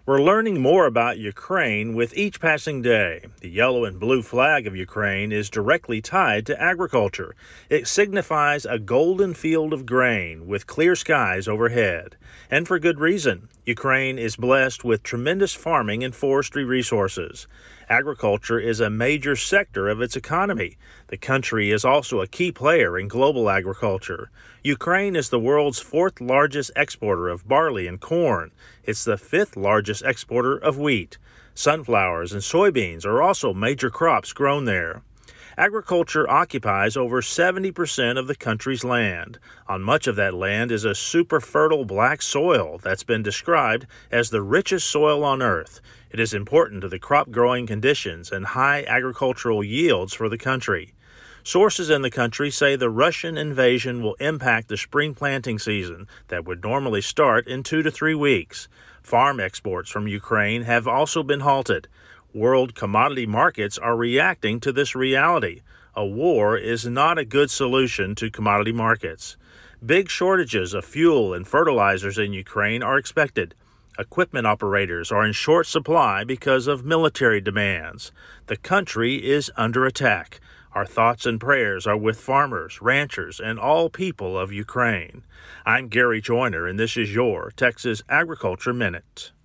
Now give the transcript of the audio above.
We're learning more about Ukraine with each passing day. The yellow and blue flag of Ukraine is directly tied to agriculture. It signifies a golden field of grain with clear skies overhead. And for good reason. Ukraine is blessed with tremendous farming and forestry resources. Agriculture is a major sector of its economy. The country is also a key player in global agriculture. Ukraine is the world's fourth largest exporter of barley and corn. It's the fifth largest exporter of wheat. Sunflowers and soybeans are also major crops grown there. Agriculture occupies over 70% of the country's land. On much of that land is a super fertile black soil that's been described as the richest soil on earth. It is important to the crop growing conditions and high agricultural yields for the country. Sources in the country say the Russian invasion will impact the spring planting season that would normally start in 2 to 3 weeks. Farm exports from Ukraine have also been halted. World commodity markets are reacting to this reality. A war is not a good solution to commodity markets. Big shortages of fuel and fertilizers in Ukraine are expected. Equipment operators are in short supply because of military demands. The country is under attack. Our thoughts and prayers are with farmers, ranchers, and all people of Ukraine. I'm Gary Joyner, and this is your Texas Agriculture Minute.